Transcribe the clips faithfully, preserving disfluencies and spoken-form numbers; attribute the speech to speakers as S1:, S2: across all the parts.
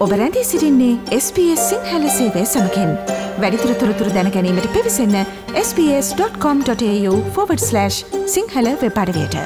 S1: ඔබ රැඳී සිටින්නේ S B S සිංහල සේවය සමගින්. වැඩිදුර තොරතුරු දැන ගැනීමට පිවිසන්න sbs.com.au forward slash Sinhala web අඩවියට.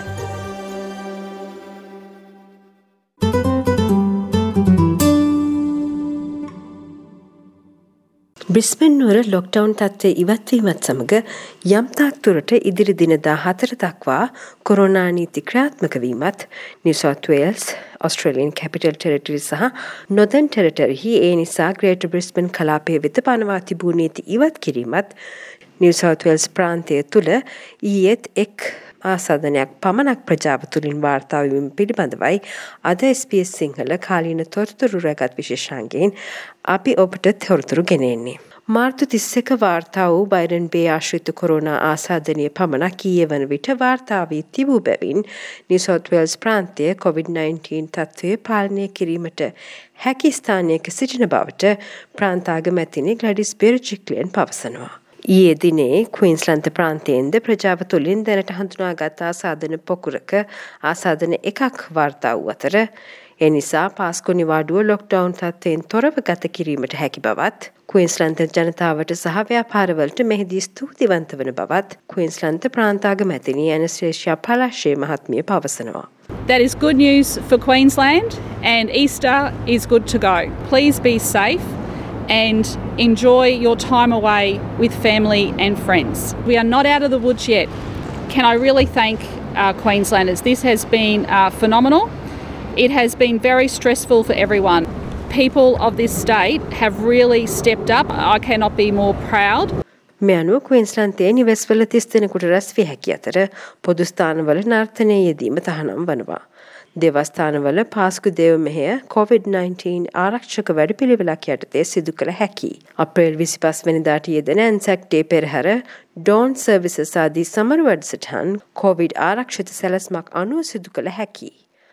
S2: බ්‍රිස්බන් නුවර ලොක්ඩවුන් තත්ත්වය ඉවත්වීමත් සමග යම් තාක් දුරට ඉදිරි දින දාහතර දක්වා කොරෝනා නීති ක්‍රියාත්මක වීමත් New South Wales, Australian Capital Territory සහ නොදර්න් ටෙරිටරිහි ඒ නිසා ග්‍රේටර් බ්‍රිස්බන් කලාපය වෙත පනවා තිබූ නීති ඉවත් කිරීමත් නිව් සවුත් වේල්ස් ප්‍රාන්තය තුළ ඊයේත් එක් ආසාදනයක් පමණක් ප්‍රජාව තුළින් වාර්තා වීම පිළිබඳවයි අද S B S සිංහල කාලීන තොරතුරු රැගත් විශේෂාංගයෙන් අපි ඔබට තොරතුරු ගෙනෙන්නේ. මාර්තු තිස්එක වාර්තා වූ බයිරන් බේ ආශ්‍රිත කොරෝනා ආසාදනය පමණක් ඊයේ වන විට වාර්තා වී තිබූ බැවින් නිව් සවුත් වේල්ස් ප්‍රාන්තය කොවිඩ් නයින්ටීන් තත්ත්වය පාලනය කිරීමට හැකි ස්ථානයක සිටින බවට ප්‍රාන්ත අගමැතිනි ග්ලැඩිස් බෙර්ජික්ලියන් පවසනවා. ඊයේ දිනේ ක්වීන්ස්ලන්ත ප්‍රාන්තයෙන්ද ප්‍රජාව තුළින් දැනට හඳුනාගත් ආසාදන පොකුරක ආසාදන එකක් වාර්තා වූ අතර ඒ නිසා පාස්කු නිවාඩුව ලොක්ඩවුන් තත්ත්වයෙන් තොරව ගත කිරීමට හැකි බවත් ක්වීන්ස්ලන්ත ජනතාවට සහ ව්‍යාපාරවලට මෙහිදී ස්තුතිවන්ත වන බවත් ක්වීන්ස්ලන්ත ප්‍රාන්තාගමැතිනි ඇනස්ටේෂියා පලාෂේ මහත්මිය පවසනවා.
S3: That is good news for Queensland, and Easter is good to go. Please be safe and enjoy your time away with family and friends. We are not out of the woods yet. Can I really thank uh, Queenslanders? This has been uh, phenomenal. It has been very stressful for everyone. People of this state have really stepped up. I cannot be more proud.
S2: මේ අනුව ක්වීන්ස්ලන්තයේ නිවෙස්වල තිස් දෙනෙකුට රැස් විය හැකි අතර පොදු ස්ථානවල නර්තනයේ යෙදීම තහනම් වනවා. දේවස්ථානවල පාස්කු දේව මෙහෙය කොවිඩ් නයින්ටීන් ආරක්ෂක වැඩපිළිවෙලක් යටතේ සිදු කළ හැකි. අප්‍රේල් විසිපස් වෙනිදාට යෙදෙන ඇන්සැක් ඩේ පෙරහැර ඩෝන් සර්විසස් ආදී සමරු වැඩසටහන් කොවිඩ් ආරක්ෂිත සැලැස්මක් අනුව සිදු කළ හැකි.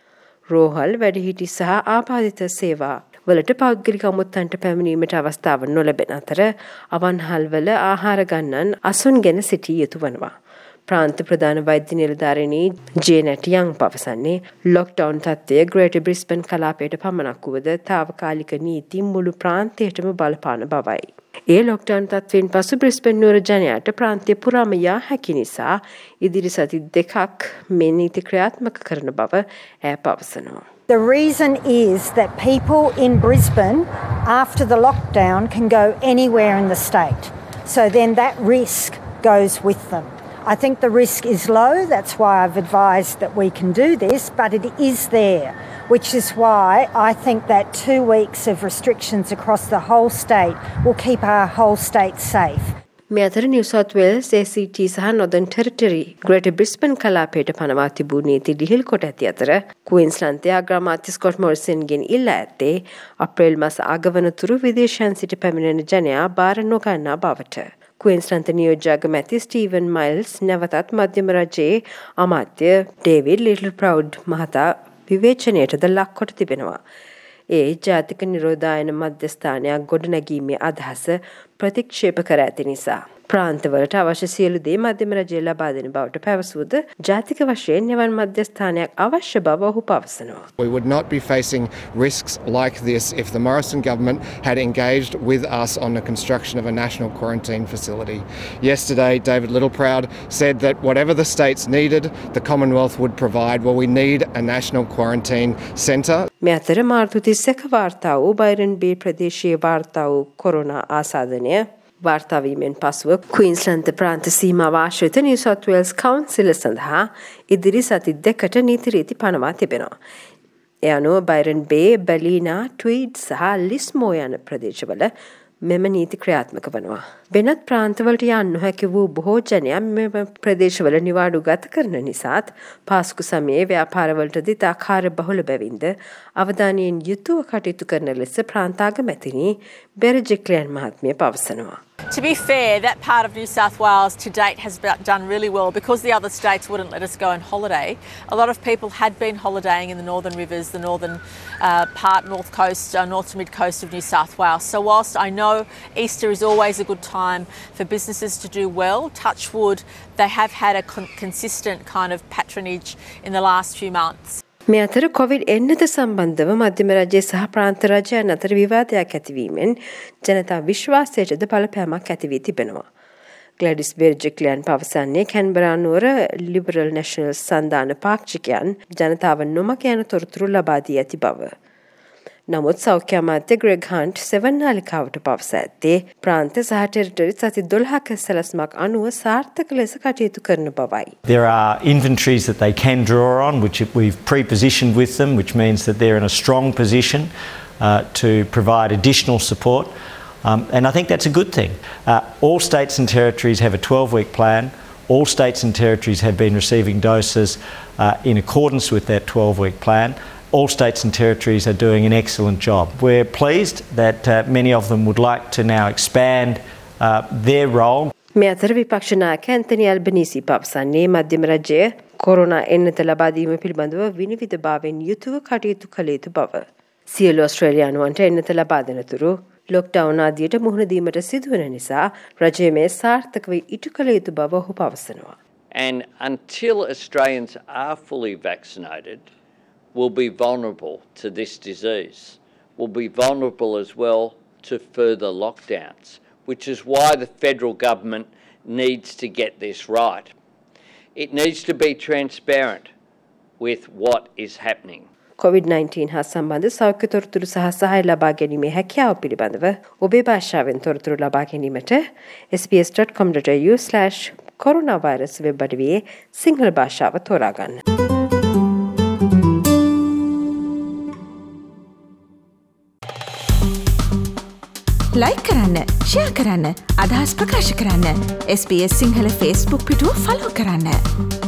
S2: රෝහල්, වැඩිහිටි සහ ආබාධිත සේවා වලට පෞද්ගලික අමුත්තන්ට පැමිණීමට අවස්ථාව නොලැබෙන අතර අවන්හල්වල ආහාර ගන්නන් අසුන්ගෙන සිටිය යුතු වනවා. ප්‍රාන්ත ප්‍රධාන වෛද්‍ය නිලධාරිණී ජේනට් යං පවසන්නේ ලොක්ඩවුන් තත්ත්වය ග්‍රේටර් බ්‍රිස්බන් කලාපයට පමණක් වුවද තාවකාලික නීති මුළු ප්‍රාන්තයටම බලපාන බවයි. ඒ ලොක්ඩවුන් තත්ත්වයෙන් පසු බ්‍රිස්බන් නුවර ජනයාට ප්‍රාන්තය පුරාම යා හැකි නිසා ඉදිරි සති දෙකක් මේ නීති ක්‍රියාත්මක කරන බව ඈ පවසනවා.
S4: The reason is that people in Brisbane after the lockdown can go anywhere in the state. So then that risk goes with them. I think the risk is low, that's why I've advised that we can do this, but it is there, which is why I think that two weeks of restrictions across the whole state will keep our whole state safe.
S2: මේ අතර New South Wales, A C T සහ northern territory greater Brisbane කලාපයට පනවා තිබූ නීති ලිහිල් කොට ඇති අතර ක්වීන්ස්ලන්තයේ අග්‍රාමාත්‍ය ස්කොට් මොරිසන්ගෙන් ඉල්ලා ඇත්තේ අප්‍රේල් මාස අගවනතුරු විදේශයන් සිට පැමිණෙන ජනයා බාර නොගන්නා බවට. ක්වීන්ස්ලන්ත නියෝජ්‍ය අගමැති ස්ටීවන් මයිල්ස් නැවතත් මධ්‍යම රජයේ අමාත්‍ය ඩේවිඩ් ලිටල් ප්‍රවුඩ් මහතා විවේචනයටද ලක් කොට තිබෙනවා. ඒ ජාතික නිරෝධායන මධ්‍යස්ථානයක් ගොඩනැගීමේ අදහස ප්‍රතික්ෂේප කර ඇති නිසා ප්‍රාන්තවලට අවශ්‍ය සියලු දේ මධ්‍යම රජය ලබා දෙන බවට පැවසුවද ජාතික වශයෙන් එවන් මධ්‍යස්ථානයක් අවශ්‍ය බව ඔහු පවසනවා.
S5: We would not be facing risks like this if the Morrison government had engaged with us on the construction of a national quarantine facility. Yesterday, David Littleproud said that whatever the states needed, the Commonwealth would provide. Well, we need a national quarantine centre.
S2: මේ අතර මාර්තු තිස්එක වාර්තා වූ බයිරන් බේ ප්‍රදේශයේ වාර්තා වූ corona ආසාදනය වාර්තා වීමෙන් පසුව ක්වීන්ස්ලන්ත ප්‍රාන්ත සීමාව ආශ්‍රිත නිව් සවුත් වේල්ස් කවුන්සිල සඳහා ඉදිරි සති දෙකට නීති රීති පනවා තිබෙනවා. ඒ අනුව බයිරන් බේ, බැලීනා, ට්වීඩ් සහ ලිස්මෝ යන ප්‍රදේශවල මෙම නීති ක්‍රියාත්මක වනවා. වෙනත් ප්‍රාන්තවලට යන්න නොහැකි වූ බොහෝ ජනයා මෙම ප්‍රදේශවල නිවාඩු ගත කරන නිසාත් පාස්කු සමයේ ව්‍යාපාරවලටදී තාකාර බහුල බැවින්ද අවධානයෙන් යුතුව කටයුතු කරන ලෙස ප්‍රාන්තාගමැතිනි බෙර්ජික්ලියන් මහත්මිය පවසනවා.
S6: To be fair, that part of New South Wales to date has done really well because the other states wouldn't let us go on holiday. A lot of people had been holidaying in the northern rivers, the northern uh, part, north coast, uh, north to mid coast of New South Wales. So whilst I know Easter is always a good time for businesses to do well, touch wood, they have had a con- consistent kind of patronage in the last few months.
S2: මේ අතර Covid එන්නත සම්බන්ධව මධ්‍යම රජයේ සහ ප්‍රාන්ත රජයන් අතර විවාදයක් ඇතිවීමෙන් ජනතා විශ්වාසයටද බලපෑමක් ඇති වී තිබෙනවා. ග්ලැඩිස් බෙර්ජික්ලියන් පවසන්නේ කැන්බරා නුවර ලිබරල් නැෂනල් සන්ධාන පාක්ෂිකයන් ජනතාව නොමග යන තොරතුරු ලබා දී ඇති බව. නමුත් සෞඛ්‍ය අමාත්‍ය ග්‍රෙග් හන්ට් සෙවන් නාලිකාවට පවස ඇත්තේ ප්‍රාන්ත සහ ටෙරිටරි සති දොළහක සැලැස්මක් අනුව සාර්ථක ලෙස කටයුතු කරන බවයි.
S7: There are inventories that they can draw on, which we've pre-positioned with them, which means that they're in a strong position uh, to provide additional support. Um, and I think that's a good thing. Uh, all states and territories have a twelve-week plan. All states and territories have been receiving doses uh, in accordance with that twelve-week plan. All states and territories are doing an excellent job. We're pleased that uh, many of them would like to now expand uh, their role.
S2: මේ අතර විපක්ෂ නායක Anthony Albanese පවසන්නේ මධ්‍යම රජය corona එන්නත ලබා දීම පිළිබඳව විනිවිදභාවයෙන් යුතුව කටයුතු කළ යුතු බව. සියලු ඔස්ට්‍රේලියානුවන්ට එන්නත ලබා දෙනතුරු ලොක්ඩවුන් ආදියට මුහුණ දීමට සිදුවන නිසා රජය මේ සාර්ථකව ඉටු කළ යුතු බව ඔහු පවසනවා.
S8: And until Australians are fully vaccinated, we'll be vulnerable to this disease. We'll be vulnerable as well to further lockdowns, which is why the federal government needs to get this right. It needs to be transparent with what is happening.
S2: Covid nineteen හා සම්බන්ධ සෞඛ්‍ය තොරතුරු සහ සහාය ලබා ගැනීමේ හැකියාව පිළිබඳව ඔබේ භාෂාවෙන් තොරතුරු ලබා ගැනීමට s b s dot com dot a u slash coronavirus web අඩවියේ සිංහල භාෂාව තෝරා ගන්න.
S1: ලයික් කරන්න, ෂෙයා කරන්න, අදහස් ප්‍රකාශ කරන්න. S B S Sinhala Facebook පිටුව ෆලෝ කරන්න.